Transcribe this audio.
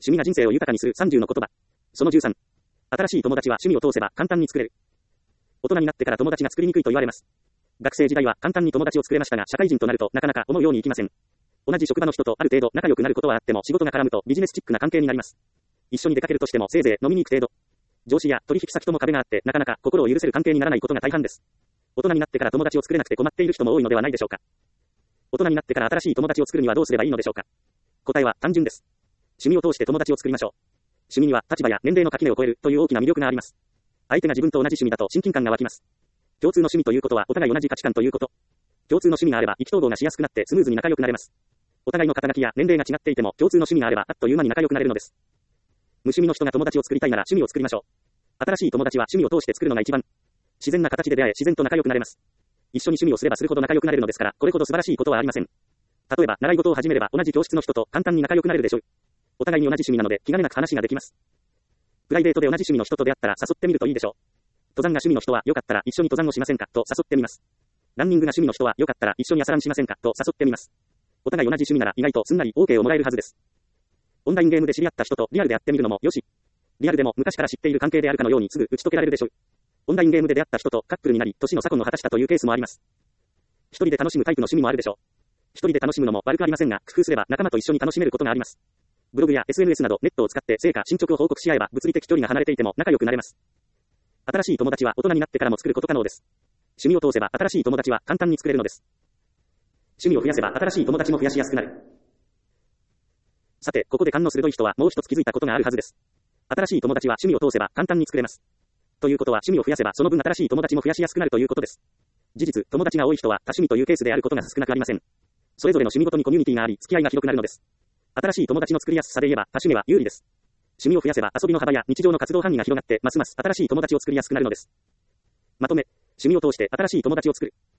趣味が人生を豊かにする30の言葉。その13。新しい友達は趣味を通せば簡単に作れる。大人になってから友達が作りにくいと言われます。学生時代は簡単に友達を作れましたが、社会人となるとなかなか思うようにいきません。同じ職場の人とある程度仲良くなることはあっても仕事が絡むとビジネスチックな関係になります。一緒に出かけるとしてもせいぜい飲みに行く程度。上司や取引先とも壁があってなかなか心を許せる関係にならないことが大半です。大人になってから友達を作れなくて困っている人も多いのではないでしょうか。大人になってから新しい友達を作るにはどうすればいいのでしょうか。答えは単純です。趣味を通して友達を作りましょう。趣味には立場や年齢の垣根を越えるという大きな魅力があります。相手が自分と同じ趣味だと親近感が湧きます。共通の趣味ということはお互い同じ価値観ということ。共通の趣味があれば意気投合がしやすくなってスムーズに仲良くなれます。お互いの肩書きや年齢が違っていても共通の趣味があればあっという間に仲良くなれるのです。無趣味の人が友達を作りたいなら趣味を作りましょう。新しい友達は趣味を通して作るのが一番自然な形で出会え自然と仲良くなれます。一緒に趣味をすればするほど仲良くなれるのですから、これほど素晴らしいことはありません。例えば習い事を始めれば同じ教室の人と簡単に仲良くなれるでしょう。お互いに同じ趣味なので気兼ねなく話ができます。プライベートで同じ趣味の人と出会ったら誘ってみるといいでしょう。登山が趣味の人はよかったら一緒に登山をしませんかと誘ってみます。ランニングが趣味の人はよかったら一緒に朝ランしませんかと誘ってみます。お互い同じ趣味なら意外とすんなり OK をもらえるはずです。オンラインゲームで知り合った人とリアルで会ってみるのもよし。リアルでも昔から知っている関係であるかのようにすぐ打ち解けられるでしょう。オンラインゲームで出会った人とカップルになり年の差婚を果たしたというケースもあります。一人で楽しむタイプの趣味もあるでしょう。一人で楽しむのも悪くありませんが、工夫すれば仲間と一緒に楽しめることがあります。ブログや SNS などネットを使って成果進捗を報告し合えば物理的距離が離れていても仲良くなれます。新しい友達は大人になってからも作ること可能です。趣味を通せば新しい友達は簡単に作れるのです。趣味を増やせば新しい友達も増やしやすくなる。さて、ここで勘の鋭い人はもう一つ気づいたことがあるはずです。新しい友達は趣味を通せば簡単に作れます。ということは趣味を増やせばその分新しい友達も増やしやすくなるということです。事実、友達が多い人は多趣味というケースであることが少なくありません。それぞれの趣味ごとにコミュニティがあり、付き合いが広くなるのです。新しい友達の作りやすさで言えば多趣味は有利です。趣味を増やせば遊びの幅や日常の活動範囲が広がってますます新しい友達を作りやすくなるのです。まとめ、趣味を通して新しい友達を作る。